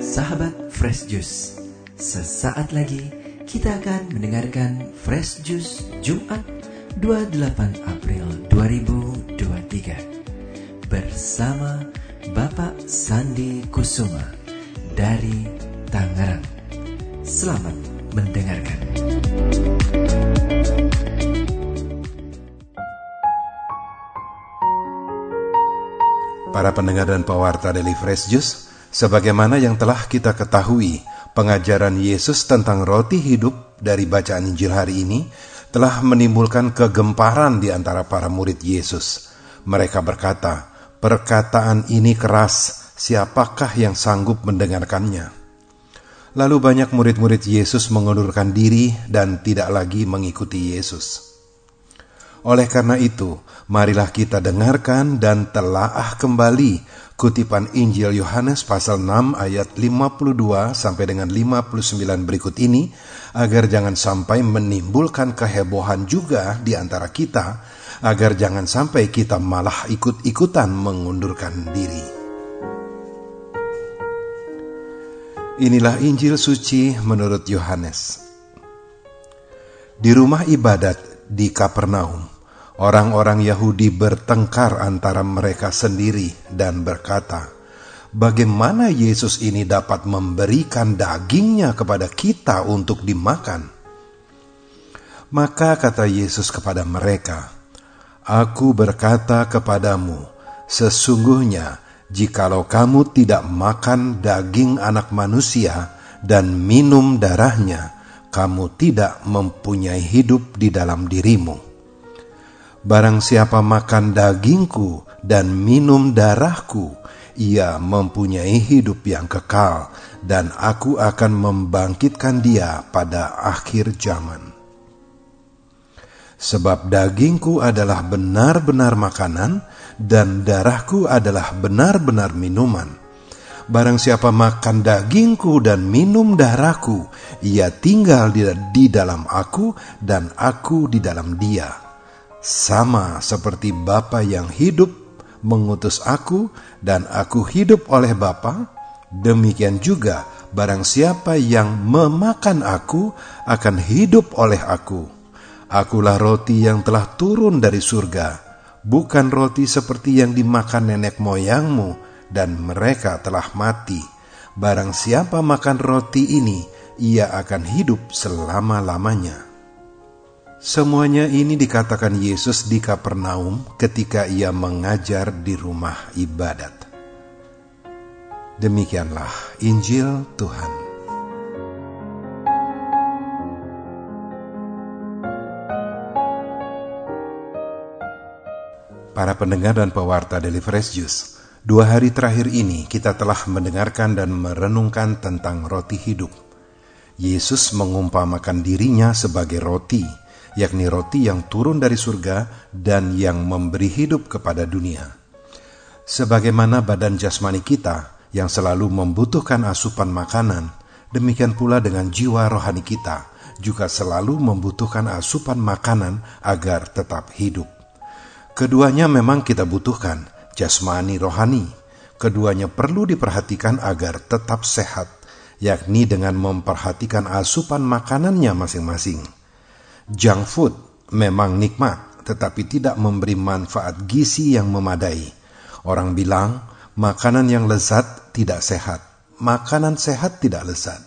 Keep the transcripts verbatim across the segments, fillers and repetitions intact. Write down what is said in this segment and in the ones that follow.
Sahabat Fresh Juice, sesaat lagi kita akan mendengarkan Fresh Juice Jumat dua puluh delapan April dua ribu dua puluh tiga bersama Bapak Sandi Kusuma dari Tangerang. Selamat mendengarkan. Para pendengar dan pewarta Daily Fresh Juice, sebagaimana yang telah kita ketahui, pengajaran Yesus tentang roti hidup dari bacaan Injil hari ini telah menimbulkan kegemparan di antara para murid Yesus. Mereka berkata, "Perkataan ini keras, siapakah yang sanggup mendengarkannya?" Lalu banyak murid-murid Yesus mengundurkan diri dan tidak lagi mengikuti Yesus. Oleh karena itu, marilah kita dengarkan dan telaah kembali kutipan Injil Yohanes pasal enam ayat lima puluh dua sampai dengan lima puluh sembilan berikut ini, agar jangan sampai menimbulkan kehebohan juga di antara kita, agar jangan sampai kita malah ikut-ikutan mengundurkan diri. Inilah Injil suci menurut Yohanes. Di rumah ibadat di Kapernaum, orang-orang Yahudi bertengkar antara mereka sendiri dan berkata, "Bagaimana Yesus ini dapat memberikan dagingnya kepada kita untuk dimakan?" Maka kata Yesus kepada mereka, "Aku berkata kepadamu, sesungguhnya jikalau kamu tidak makan daging anak manusia dan minum darahnya, kamu tidak mempunyai hidup di dalam dirimu. Barang siapa makan dagingku dan minum darahku, ia mempunyai hidup yang kekal, dan aku akan membangkitkan dia pada akhir zaman. Sebab dagingku adalah benar-benar makanan, dan darahku adalah benar-benar minuman. Barang siapa makan dagingku dan minum darahku, ia tinggal di, di dalam aku, dan aku di dalam dia. Sama seperti Bapa yang hidup mengutus aku dan aku hidup oleh Bapa, demikian juga barang siapa yang memakan aku akan hidup oleh aku. Akulah roti yang telah turun dari surga, bukan roti seperti yang dimakan nenek moyangmu dan mereka telah mati. Barang siapa makan roti ini, ia akan hidup selama-lamanya." Semuanya ini dikatakan Yesus di Kapernaum ketika ia mengajar di rumah ibadat. Demikianlah Injil Tuhan. Para pendengar dan pewarta Daily Fresh Juice, dua hari terakhir ini kita telah mendengarkan dan merenungkan tentang roti hidup. Yesus mengumpamakan dirinya sebagai roti, yakni roti yang turun dari surga dan yang memberi hidup kepada dunia. Sebagaimana badan jasmani kita yang selalu membutuhkan asupan makanan, demikian pula dengan jiwa rohani kita juga selalu membutuhkan asupan makanan agar tetap hidup. Keduanya memang kita butuhkan, jasmani rohani. Keduanya perlu diperhatikan agar tetap sehat, yakni dengan memperhatikan asupan makanannya masing-masing. Junk food memang nikmat, tetapi tidak memberi manfaat gizi yang memadai. Orang bilang, makanan yang lezat tidak sehat, makanan sehat tidak lezat.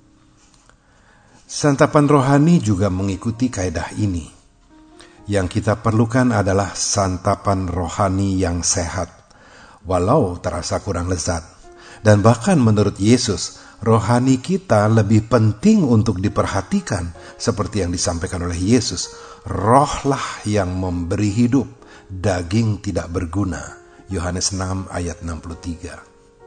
Santapan rohani juga mengikuti kaidah ini. Yang kita perlukan adalah santapan rohani yang sehat, walau terasa kurang lezat. Dan bahkan menurut Yesus, rohani kita lebih penting untuk diperhatikan, seperti yang disampaikan oleh Yesus. Rohlah yang memberi hidup, daging tidak berguna. Yohanes enam ayat enam puluh tiga.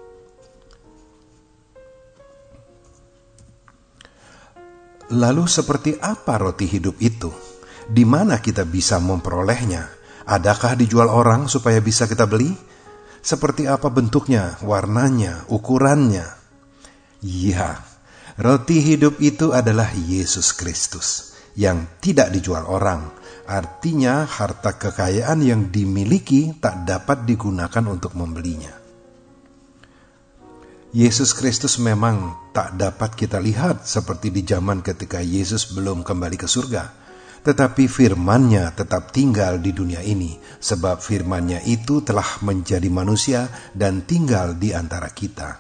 Lalu seperti apa roti hidup itu? Di mana kita bisa memperolehnya? Adakah dijual orang supaya bisa kita beli? Seperti apa bentuknya, warnanya, ukurannya? Ya, roti hidup itu adalah Yesus Kristus yang tidak dijual orang. Artinya harta kekayaan yang dimiliki tak dapat digunakan untuk membelinya. Yesus Kristus memang tak dapat kita lihat seperti di zaman ketika Yesus belum kembali ke surga. Tetapi firman-Nya tetap tinggal di dunia ini, sebab firman-Nya itu telah menjadi manusia dan tinggal di antara kita.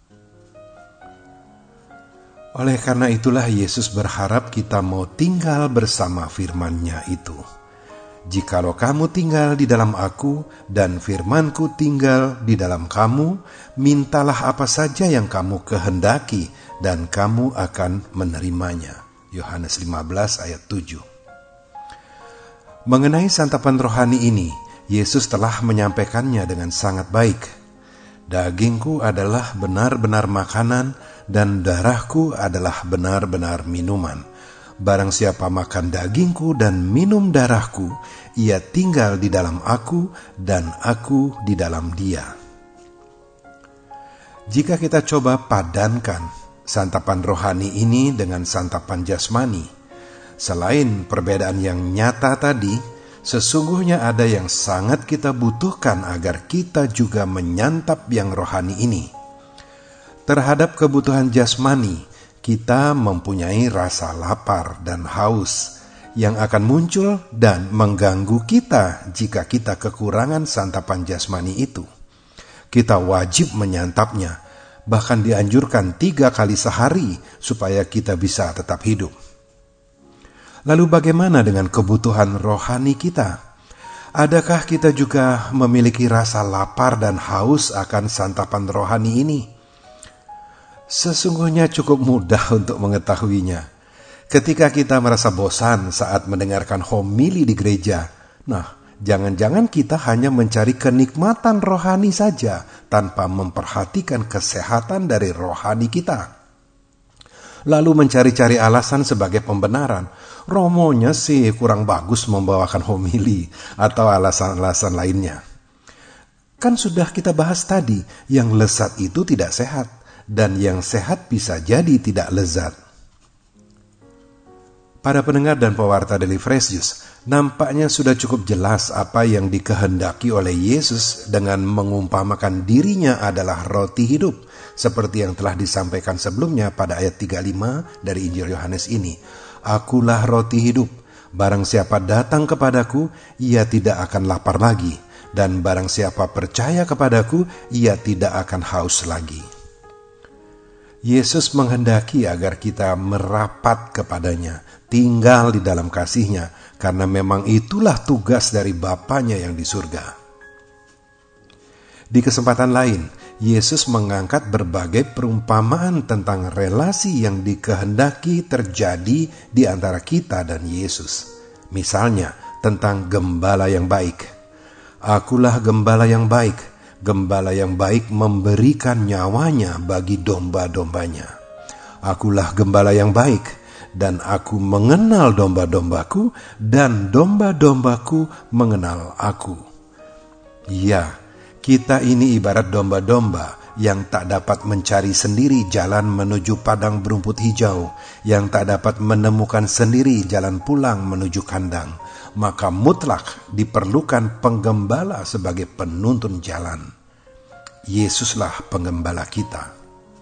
Oleh karena itulah Yesus berharap kita mau tinggal bersama firman-Nya itu. Jikalau kamu tinggal di dalam aku dan firman-Ku tinggal di dalam kamu, mintalah apa saja yang kamu kehendaki dan kamu akan menerimanya. Yohanes lima belas ayat tujuh. Mengenai santapan rohani ini, Yesus telah menyampaikannya dengan sangat baik. Dagingku adalah benar-benar makanan dan darahku adalah benar-benar minuman. Barang siapa makan dagingku dan minum darahku, ia tinggal di dalam aku dan aku di dalam dia. Jika kita coba padankan santapan rohani ini dengan santapan jasmani, selain perbedaan yang nyata tadi, sesungguhnya ada yang sangat kita butuhkan agar kita juga menyantap yang rohani ini. Terhadap kebutuhan jasmani, kita mempunyai rasa lapar dan haus yang akan muncul dan mengganggu kita jika kita kekurangan santapan jasmani itu. Kita wajib menyantapnya, bahkan dianjurkan tiga kali sehari supaya kita bisa tetap hidup. Lalu bagaimana dengan kebutuhan rohani kita? Adakah kita juga memiliki rasa lapar dan haus akan santapan rohani ini? Sesungguhnya cukup mudah untuk mengetahuinya. Ketika kita merasa bosan saat mendengarkan homili di gereja, nah, jangan-jangan kita hanya mencari kenikmatan rohani saja tanpa memperhatikan kesehatan dari rohani kita. Lalu mencari-cari alasan sebagai pembenaran. Romonya sih kurang bagus membawakan homili atau alasan-alasan lainnya. Kan sudah kita bahas tadi, yang lezat itu tidak sehat. Dan yang sehat bisa jadi tidak lezat. Para pendengar dan pewarta Daily Fresh Juice, nampaknya sudah cukup jelas apa yang dikehendaki oleh Yesus dengan mengumpamakan dirinya adalah roti hidup, seperti yang telah disampaikan sebelumnya pada ayat tiga puluh lima dari Injil Yohanes ini. Akulah roti hidup, barang siapa datang kepadaku, ia tidak akan lapar lagi, dan barang siapa percaya kepadaku, ia tidak akan haus lagi. Yesus menghendaki agar kita merapat kepadanya, tinggal di dalam kasih-Nya, karena memang itulah tugas dari Bapa-Nya yang di surga. Di kesempatan lain, Yesus mengangkat berbagai perumpamaan tentang relasi yang dikehendaki terjadi di antara kita dan Yesus. Misalnya, tentang gembala yang baik. Akulah gembala yang baik. Gembala yang baik memberikan nyawanya bagi domba-dombanya. Akulah gembala yang baik, dan aku mengenal domba-dombaku, dan domba-dombaku mengenal aku. Ya, kita ini ibarat domba-domba yang tak dapat mencari sendiri jalan menuju padang berumput hijau, yang tak dapat menemukan sendiri jalan pulang menuju kandang. Maka mutlak diperlukan penggembala sebagai penuntun jalan. Yesuslah penggembala kita.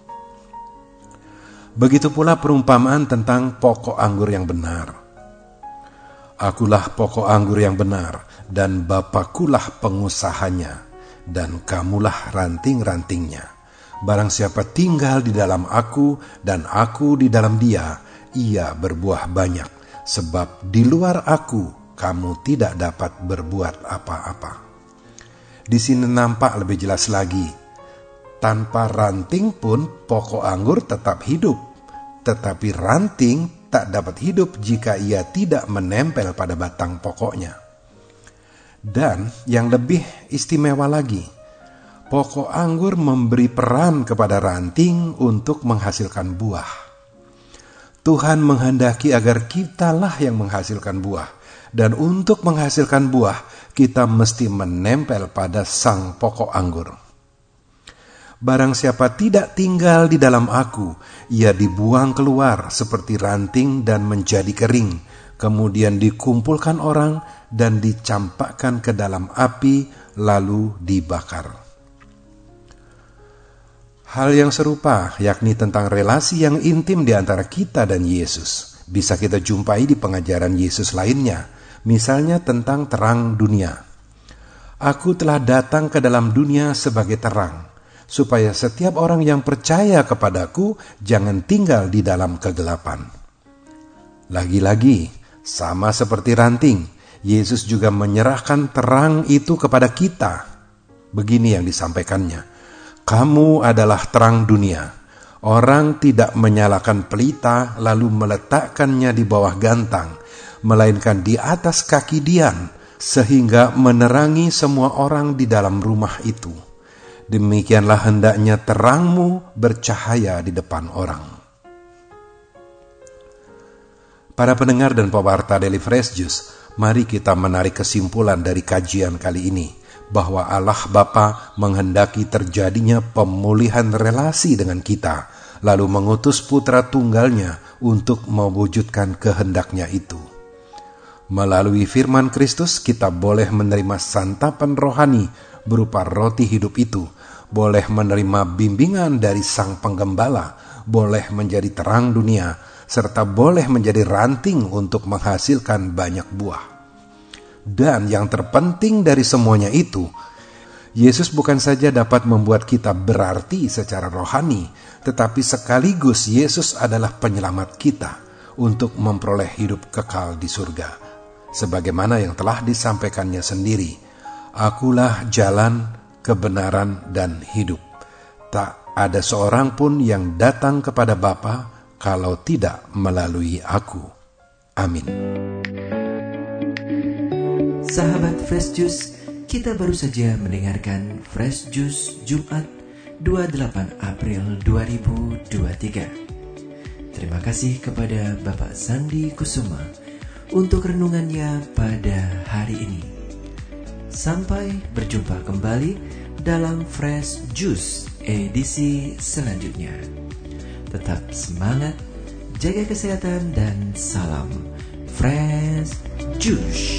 Begitu pula perumpamaan tentang pokok anggur yang benar. Akulah pokok anggur yang benar, dan Bapakulah pengusahanya, dan kamulah ranting-rantingnya. Barang siapa tinggal di dalam aku, dan aku di dalam dia, ia berbuah banyak, sebab di luar aku, kamu tidak dapat berbuat apa-apa. Di sini nampak lebih jelas lagi. Tanpa ranting pun pokok anggur tetap hidup. Tetapi ranting tak dapat hidup jika ia tidak menempel pada batang pokoknya. Dan yang lebih istimewa lagi, pokok anggur memberi peran kepada ranting untuk menghasilkan buah. Tuhan menghendaki agar kitalah yang menghasilkan buah. Dan untuk menghasilkan buah, kita mesti menempel pada sang pokok anggur. Barang siapa tidak tinggal di dalam aku, ia dibuang keluar seperti ranting dan menjadi kering, kemudian dikumpulkan orang dan dicampakkan ke dalam api, lalu dibakar. Hal yang serupa, yakni tentang relasi yang intim di antara kita dan Yesus, bisa kita jumpai di pengajaran Yesus lainnya, misalnya tentang terang dunia. Aku telah datang ke dalam dunia sebagai terang, supaya setiap orang yang percaya kepadaku jangan tinggal di dalam kegelapan. Lagi-lagi, sama seperti ranting, Yesus juga menyerahkan terang itu kepada kita. Begini yang disampaikannya, kamu adalah terang dunia. Orang tidak menyalakan pelita lalu meletakkannya di bawah gantang, melainkan di atas kaki dian, sehingga menerangi semua orang di dalam rumah itu. Demikianlah hendaknya terangmu bercahaya di depan orang. Para pendengar dan pewarta Daily Fresh Juice, mari kita menarik kesimpulan dari kajian kali ini, bahwa Allah Bapa menghendaki terjadinya pemulihan relasi dengan kita, lalu mengutus putra tunggalnya untuk mewujudkan kehendaknya itu. Melalui firman Kristus, kita boleh menerima santapan rohani berupa roti hidup itu, boleh menerima bimbingan dari Sang Penggembala, boleh menjadi terang dunia, serta boleh menjadi ranting untuk menghasilkan banyak buah. Dan yang terpenting dari semuanya itu, Yesus bukan saja dapat membuat kita berarti secara rohani, tetapi sekaligus Yesus adalah penyelamat kita untuk memperoleh hidup kekal di surga. Sebagaimana yang telah disampaikannya sendiri, Akulah jalan, kebenaran, dan hidup. Tak ada seorang pun yang datang kepada Bapa kalau tidak melalui Aku. Amin. Sahabat Fresh Juice, kita baru saja mendengarkan Fresh Juice Jumat dua puluh delapan April dua ribu dua puluh tiga. Terima kasih kepada Bapak Sandi Kusuma untuk renungannya pada hari ini. Sampai berjumpa kembali dalam Fresh Juice edisi selanjutnya. Tetap semangat, jaga kesehatan, dan salam Fresh Juice.